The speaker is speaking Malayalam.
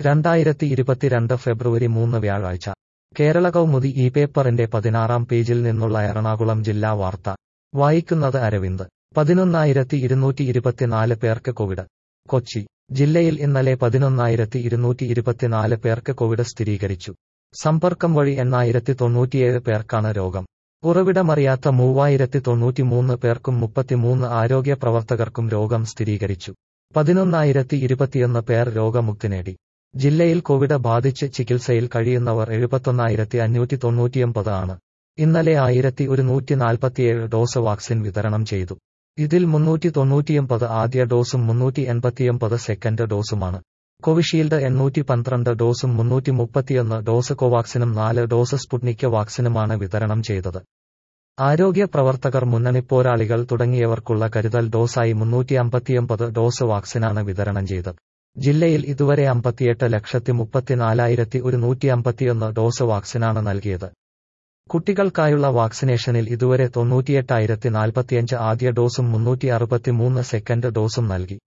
2022 ഫെബ്രുവരി 3 വ്യാഴാഴ്ച കേരള കൗമുദി ഈ പേപ്പറിന്റെ 16-ാം പേജിൽ നിന്നുള്ള എറണാകുളം ജില്ലാ വാർത്ത വായിക്കുന്നത് അരവിന്ദ്. 11,224 പേർക്ക് കോവിഡ്. കൊച്ചി ജില്ലയിൽ ഇന്നലെ 11,224 പേർക്ക് കോവിഡ് സ്ഥിരീകരിച്ചു. സമ്പർക്കം വഴി 8,097 പേർക്കാണ് രോഗം. ഉറവിടമറിയാത്ത 3,093 പേർക്കും 33 ആരോഗ്യ പ്രവർത്തകർക്കും രോഗം സ്ഥിരീകരിച്ചു. 11,021 പേർ രോഗമുക്തി നേടി. ജില്ലയിൽ കോവിഡ് ബാധിച്ച് ചികിത്സയിൽ കഴിയുന്നവർ 71,599 ആണ്. ഇന്നലെ 1,147 ഡോസ് വാക്സിൻ വിതരണം ചെയ്തു. ഇതിൽ 399 ആദ്യ ഡോസും 389 സെക്കൻഡ് ഡോസുമാണ്. കോവിഷീൽഡ് 812 ഡോസും 331 ഡോസ് കോവാക്സിനും 4 ഡോസ് സ്പുട്നിക് വാക്സിനുമാണ് വിതരണം ചെയ്തത്. ആരോഗ്യ പ്രവർത്തകർ, മുന്നണിപ്പോരാളികൾ തുടങ്ങിയവർക്കുള്ള കരുതൽ ഡോസായി 359 ഡോസ് വാക്സിനാണ് വിതരണം ചെയ്തത്. ജില്ലയിൽ ഇതുവരെ 58,34,151 ഡോസ് വാക്സിനാണ് നൽകിയത്. കുട്ടികൾക്കായുള്ള വാക്സിനേഷനിൽ ഇതുവരെ 98,045 ആദ്യ ഡോസും 363 സെക്കൻഡ് ഡോസും നൽകി.